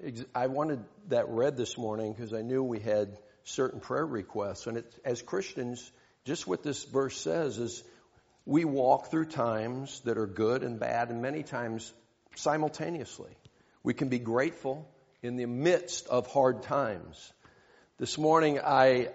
I wanted that read this morning because I knew we had certain prayer requests. And as Christians, just what this verse says is we walk through times that are good and bad, and many times simultaneously. We can be grateful in the midst of hard times. This morning I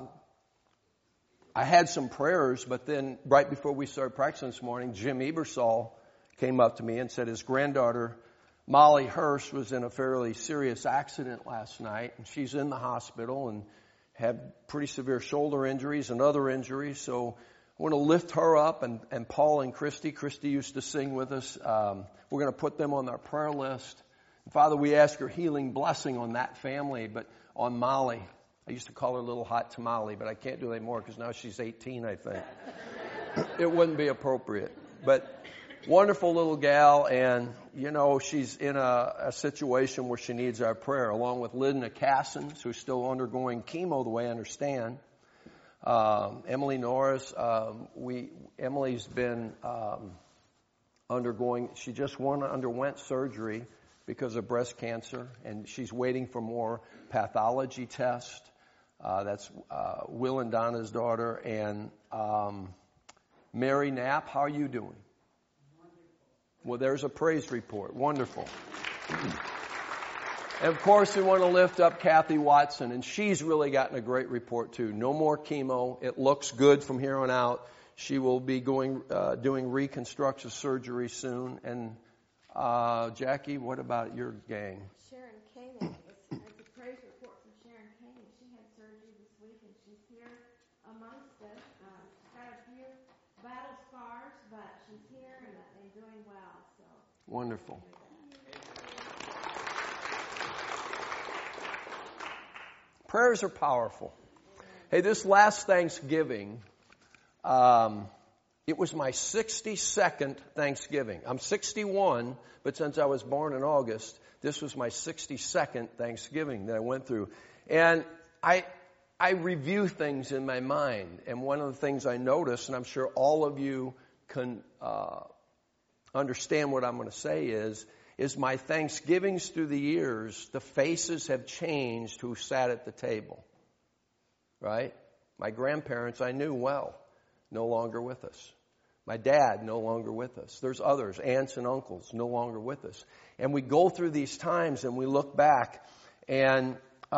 had some prayers, but then right before we started practicing this morning, Jim Ebersol came up to me and said his granddaughter, Molly Hurst, was in a fairly serious accident last night, and she's in the hospital and had pretty severe shoulder injuries and other injuries. So I want to lift her up, and Paul and Christy. Christy used to sing with us. We're going to put them on our prayer list. And Father, we ask your healing blessing on that family, but on Molly. I used to call her Little Hot Tamale, but I can't do that anymore because now she's 18, I think. It wouldn't be appropriate. But wonderful little gal, and, you know, she's in a situation where she needs our prayer, along with Linda Cassins, who's still undergoing chemo, the way I understand. Emily Norris, Emily's been undergoing, she just underwent surgery because of breast cancer, and she's waiting for more pathology tests. That's Will and Donna's daughter. And Mary Knapp, how are you doing? Well, there's a praise report. Wonderful. And, of course, we want to lift up Kathy Watson, and she's really gotten a great report, too. No more chemo. It looks good from here on out. She will be doing reconstructive surgery soon. And, Jackie, what about your gang? Sharon Koenig. It's a praise report from Sharon Koenig. She had surgery this week, and she's here amongst us. She's got a few battle scars, but she's here and doing well. So wonderful. Prayers are powerful. Hey, this last Thanksgiving, it was my 62nd Thanksgiving. I'm 61, but since I was born in August, this was my 62nd Thanksgiving that I went through. And I review things in my mind. And one of the things I noticed, and I'm sure all of you can understand what I'm going to say is my Thanksgivings through the years, the faces have changed who sat at the table. Right? My grandparents I knew well, no longer with us. My dad, no longer with us. There's others, aunts and uncles, no longer with us. And we go through these times and we look back, and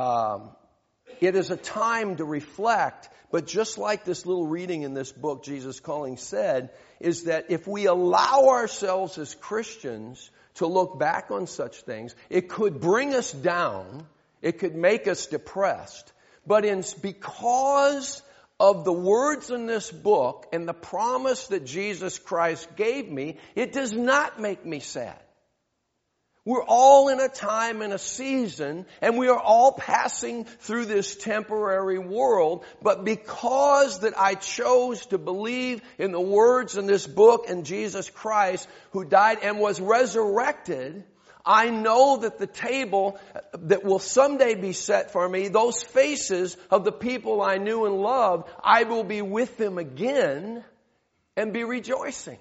it is a time to reflect. But just like this little reading in this book, Jesus Calling said, is that if we allow ourselves as Christians to look back on such things, it could bring us down. It could make us depressed. But because of the words in this book and the promise that Jesus Christ gave me, it does not make me sad. We're all in a time and a season, and we are all passing through this temporary world. But because that I chose to believe in the words in this book and Jesus Christ, who died and was resurrected, I know that the table that will someday be set for me, those faces of the people I knew and loved, I will be with them again and be rejoicing.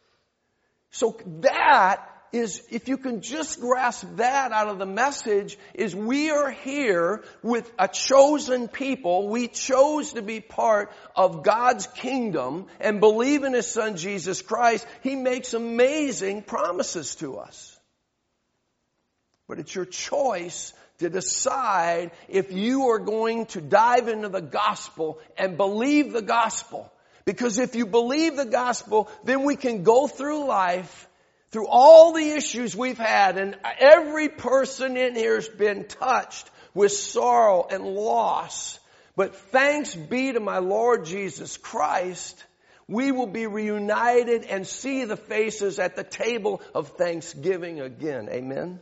So that is, if you can just grasp that out of the message, is we are here with a chosen people. We chose to be part of God's kingdom and believe in His Son Jesus Christ. He makes amazing promises to us. But it's your choice to decide if you are going to dive into the gospel and believe the gospel. Because if you believe the gospel, then we can go through life, through all the issues we've had, and every person in here has been touched with sorrow and loss. But thanks be to my Lord Jesus Christ, we will be reunited and see the faces at the table of thanksgiving again. Amen?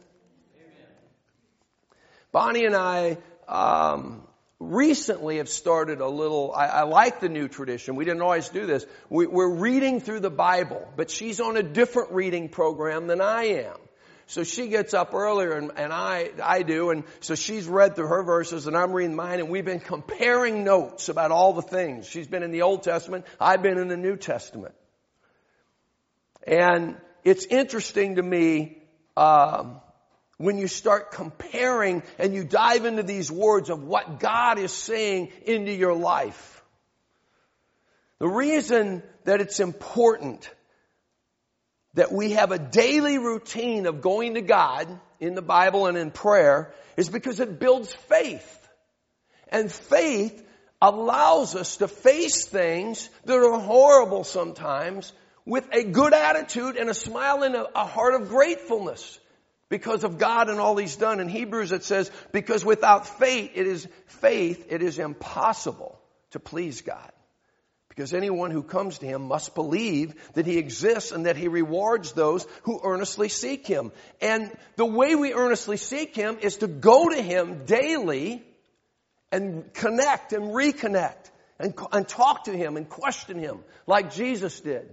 Bonnie and I recently have started a little, I like the new tradition. We didn't always do this. We're reading through the Bible, but she's on a different reading program than I am. So she gets up earlier and I do, and so she's read through her verses and I'm reading mine, and we've been comparing notes about all the things. She's been in the Old Testament, I've been in the New Testament. And it's interesting to me, when you start comparing and you dive into these words of what God is saying into your life. The reason that it's important that we have a daily routine of going to God in the Bible and in prayer is because it builds faith. And faith allows us to face things that are horrible sometimes with a good attitude and a smile and a heart of gratefulness because of God and all He's done. In Hebrews it says, because without faith it is impossible to please God. Because anyone who comes to Him must believe that He exists and that He rewards those who earnestly seek Him. And the way we earnestly seek Him is to go to Him daily and connect and reconnect and talk to Him and question Him like Jesus did.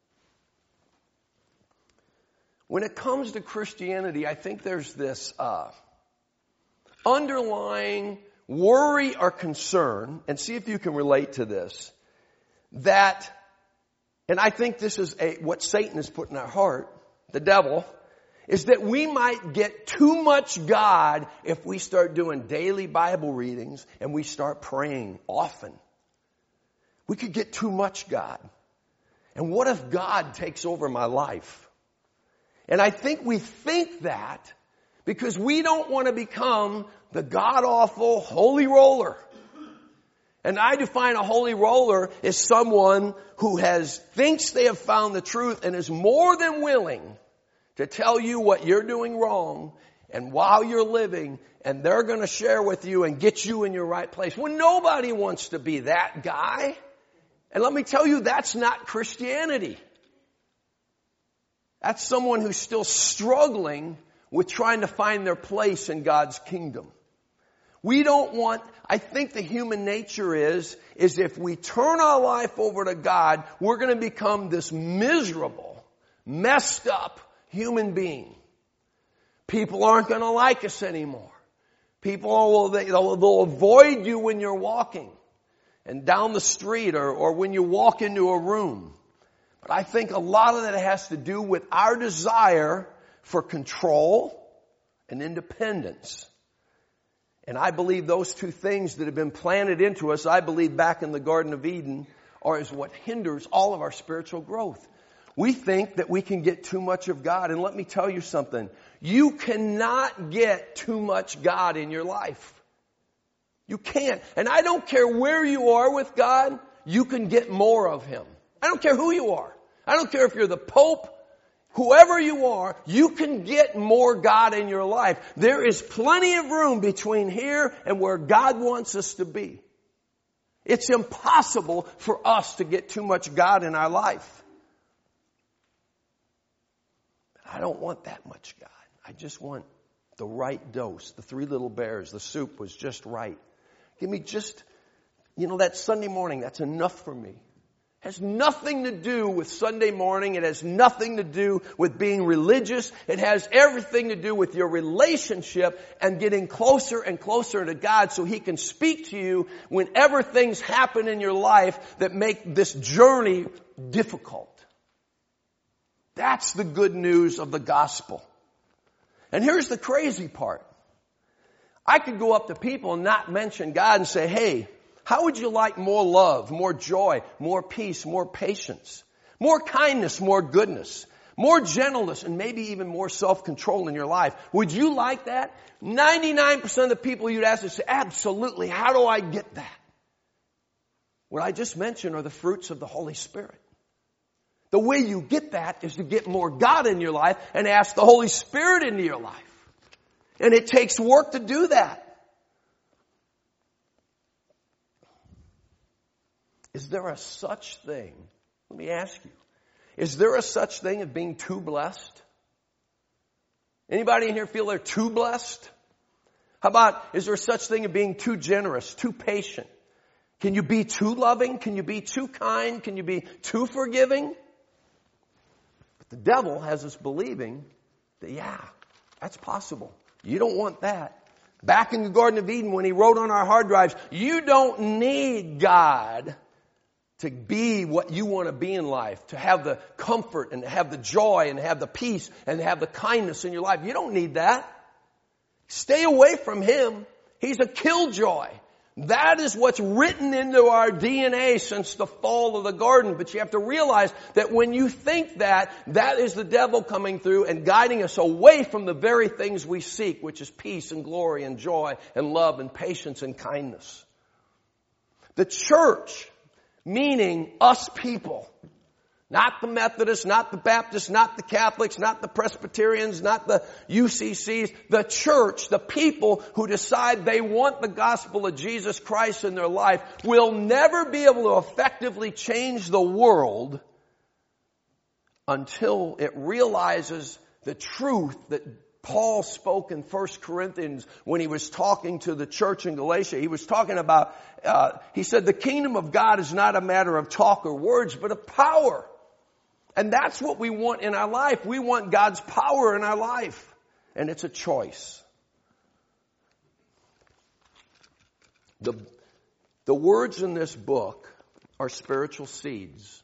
When it comes to Christianity, I think there's this underlying worry or concern, and see if you can relate to this, that, and I think this is what Satan has put in our heart, the devil, is that we might get too much God if we start doing daily Bible readings and we start praying often. We could get too much God. And what if God takes over my life? And I think we think that because we don't want to become the god-awful holy roller. And I define a holy roller as someone who thinks they have found the truth and is more than willing to tell you what you're doing wrong and while you're living, and they're going to share with you and get you in your right place. Well, nobody wants to be that guy. And let me tell you, that's not Christianity. That's someone who's still struggling with trying to find their place in God's kingdom. We don't want, I think the human nature is if we turn our life over to God, we're going to become this miserable, messed up human being. People aren't going to like us anymore. People they'll avoid you when you're walking and down the street or when you walk into a room. But I think a lot of that has to do with our desire for control and independence. And I believe those two things that have been planted into us, I believe back in the Garden of Eden, is what hinders all of our spiritual growth. We think that we can get too much of God. And let me tell you something. You cannot get too much God in your life. You can't. And I don't care where you are with God, you can get more of Him. I don't care who you are. I don't care if you're the Pope. Whoever you are, you can get more God in your life. There is plenty of room between here and where God wants us to be. It's impossible for us to get too much God in our life. I don't want that much God. I just want the right dose. The 3 little bears, the soup was just right. Give me just, that Sunday morning, that's enough for me. It has nothing to do with Sunday morning. It has nothing to do with being religious. It has everything to do with your relationship and getting closer and closer to God so He can speak to you whenever things happen in your life that make this journey difficult. That's the good news of the gospel. And here's the crazy part. I could go up to people and not mention God and say, hey, how would you like more love, more joy, more peace, more patience, more kindness, more goodness, more gentleness, and maybe even more self-control in your life? Would you like that? 99% of the people you'd ask would say, absolutely. How do I get that? What I just mentioned are the fruits of the Holy Spirit. The way you get that is to get more God in your life and ask the Holy Spirit into your life. And it takes work to do that. Is there a such thing? Let me ask you. Is there a such thing as being too blessed? Anybody in here feel they're too blessed? How about, is there such thing as being too generous, too patient? Can you be too loving? Can you be too kind? Can you be too forgiving? But the devil has us believing that, that's possible. You don't want that. Back in the Garden of Eden, when he wrote on our hard drives, you don't need God to be what you want to be in life, to have the comfort and to have the joy and to have the peace and to have the kindness in your life. You don't need that. Stay away from him. He's a killjoy. That is what's written into our DNA since the fall of the garden. But you have to realize that when you think that, that is the devil coming through and guiding us away from the very things we seek, which is peace and glory and joy and love and patience and kindness. The church, meaning us people, not the Methodists, not the Baptists, not the Catholics, not the Presbyterians, not the UCCs. The church, the people who decide they want the gospel of Jesus Christ in their life, will never be able to effectively change the world until it realizes the truth that Paul spoke in 1 Corinthians when he was talking to the church in Galatia. He was talking about, he said, the kingdom of God is not a matter of talk or words, but of power. And that's what we want in our life. We want God's power in our life. And it's a choice. The words in this book are spiritual seeds.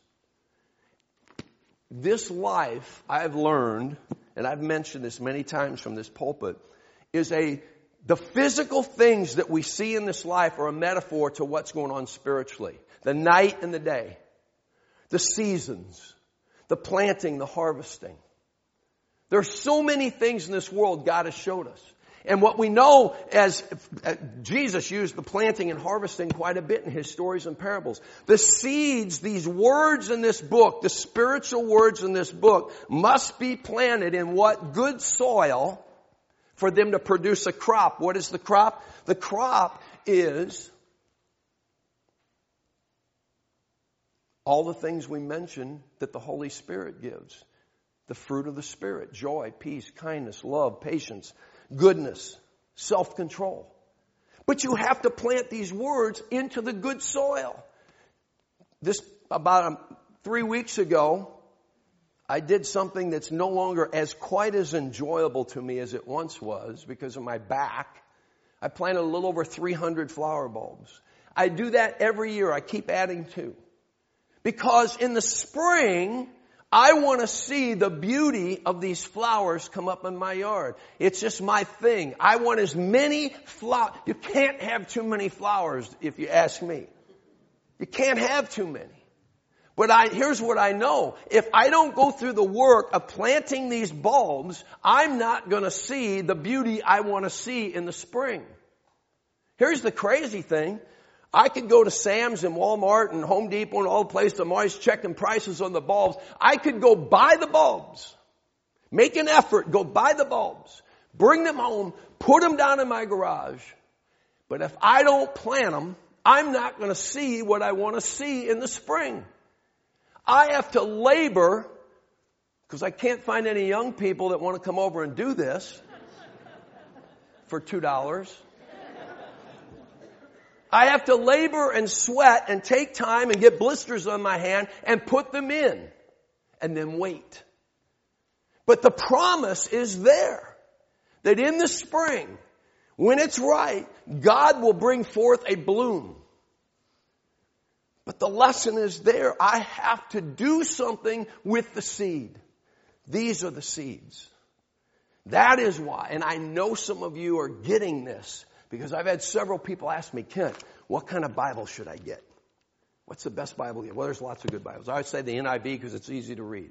This life, I've learned, and I've mentioned this many times from this pulpit, is the physical things that we see in this life are a metaphor to what's going on spiritually. The night and the day. The seasons. The planting, the harvesting. There are so many things in this world God has showed us. And what we know as Jesus used the planting and harvesting quite a bit in his stories and parables. The seeds, these words in this book, the spiritual words in this book, must be planted in what? Good soil for them to produce a crop. What is the crop? The crop is all the things we mentioned that the Holy Spirit gives. The fruit of the Spirit, joy, peace, kindness, love, patience, goodness, self-control. But you have to plant these words into the good soil. About 3 weeks ago, I did something that's no longer quite as enjoyable to me as it once was because of my back. I planted a little over 300 flower bulbs. I do that every year. I keep adding to. Because in the spring, I want to see the beauty of these flowers come up in my yard. It's just my thing. I want as many flowers. You can't have too many flowers if you ask me. You can't have too many. But here's what I know. If I don't go through the work of planting these bulbs, I'm not going to see the beauty I want to see in the spring. Here's the crazy thing. I could go to Sam's and Walmart and Home Depot and all the places. I'm always checking prices on the bulbs. I could go buy the bulbs. Make an effort. Go buy the bulbs. Bring them home. Put them down in my garage. But if I don't plant them, I'm not going to see what I want to see in the spring. I have to labor, because I can't find any young people that want to come over and do this for $2. I have to labor and sweat and take time and get blisters on my hand and put them in and then wait. But the promise is there that in the spring, when it's right, God will bring forth a bloom. But the lesson is there. I have to do something with the seed. These are the seeds. That is why, and I know some of you are getting this, because I've had several people ask me, Kent, what kind of Bible should I get? What's the best Bible to get? Well, there's lots of good Bibles. I would say the NIV because it's easy to read.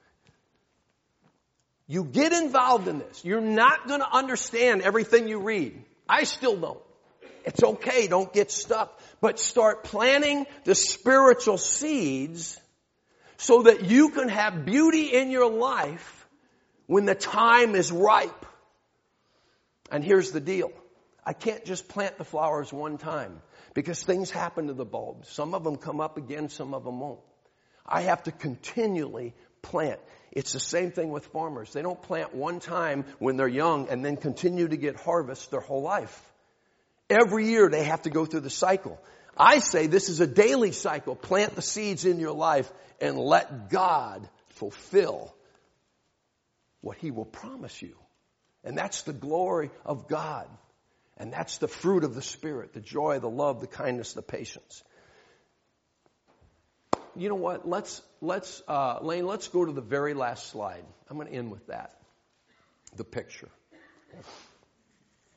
You get involved in this. You're not going to understand everything you read. I still don't. It's okay. Don't get stuck. But start planting the spiritual seeds so that you can have beauty in your life when the time is ripe. And here's the deal. I can't just plant the flowers one time because things happen to the bulbs. Some of them come up again, some of them won't. I have to continually plant. It's the same thing with farmers. They don't plant one time when they're young and then continue to get harvest their whole life. Every year they have to go through the cycle. I say this is a daily cycle. Plant the seeds in your life and let God fulfill what He will promise you. And that's the glory of God. And that's the fruit of the Spirit, the joy, the love, the kindness, the patience. You know what? Lane, let's go to the very last slide. I'm going to end with that. The picture.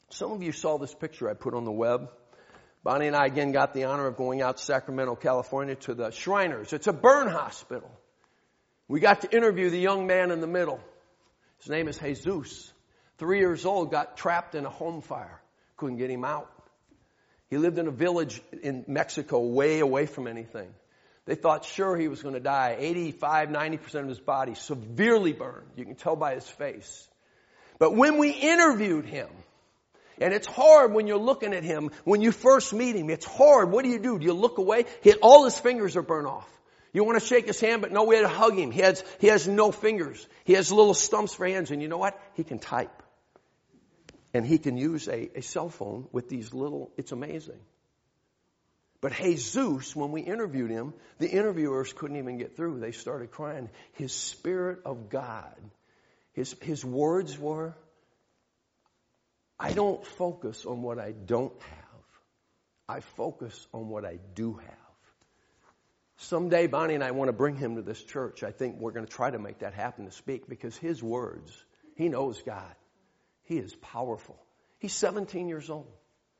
Some of you saw this picture I put on the web. Bonnie and I again got the honor of going out to Sacramento, California to the Shriners. It's a burn hospital. We got to interview the young man in the middle. His name is Jesus. 3 years old, got trapped in a home fire. Couldn't get him out. He lived in a village in Mexico way away from anything. They thought sure he was going to die. 85, 90% of his body severely burned. You can tell by his face. But when we interviewed him, and it's hard when you're looking at him, when you first meet him, it's hard. What do? Do you look away? All his fingers are burnt off. You want to shake his hand, but no way to hug him. He has no fingers. He has little stumps for hands. And you know what? He can type. And he can use a cell phone with these little, it's amazing. But Jesus, when we interviewed him, the interviewers couldn't even get through. They started crying. His Spirit of God, his words were, I don't focus on what I don't have. I focus on what I do have. Someday, Bonnie and I want to bring him to this church. I think we're going to try to make that happen to speak because his words, he knows God. He is powerful. He's 17 years old.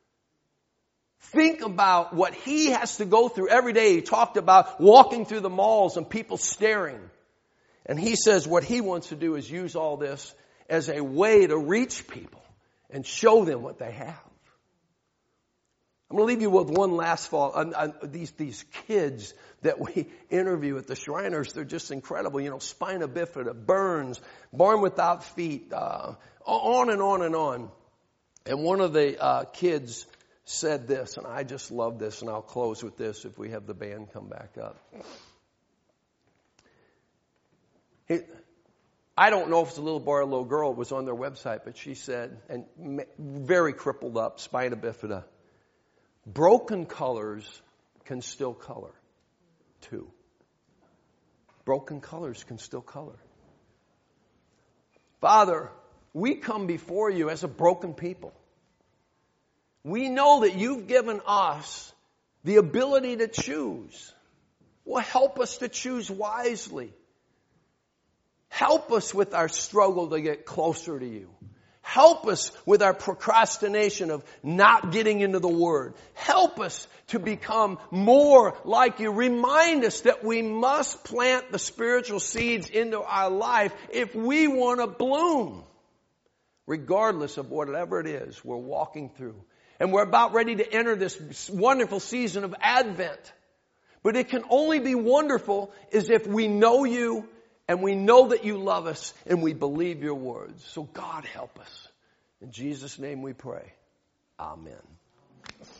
Think about what he has to go through every day. He talked about walking through the malls and people staring. And he says what he wants to do is use all this as a way to reach people and show them what they have. I'm going to leave you with one last thought. These kids that we interview at the Shriners, they're just incredible. You know, spina bifida, burns, born without feet, on and on and on. And one of the kids said this, and I just love this, and I'll close with this if we have the band come back up. I don't know if it's a little boy or a little girl. It was on their website, but she said, and very crippled up, spina bifida, broken colors can still color, too. Broken colors can still color. Father, we come before you as a broken people. We know that you've given us the ability to choose. Well, help us to choose wisely. Help us with our struggle to get closer to you. Help us with our procrastination of not getting into the Word. Help us to become more like you. Remind us that we must plant the spiritual seeds into our life if we want to bloom, regardless of whatever it is we're walking through. And we're about ready to enter this wonderful season of Advent. But it can only be wonderful as if we know you and we know that you love us and we believe your words. So God help us. In Jesus' name we pray. Amen.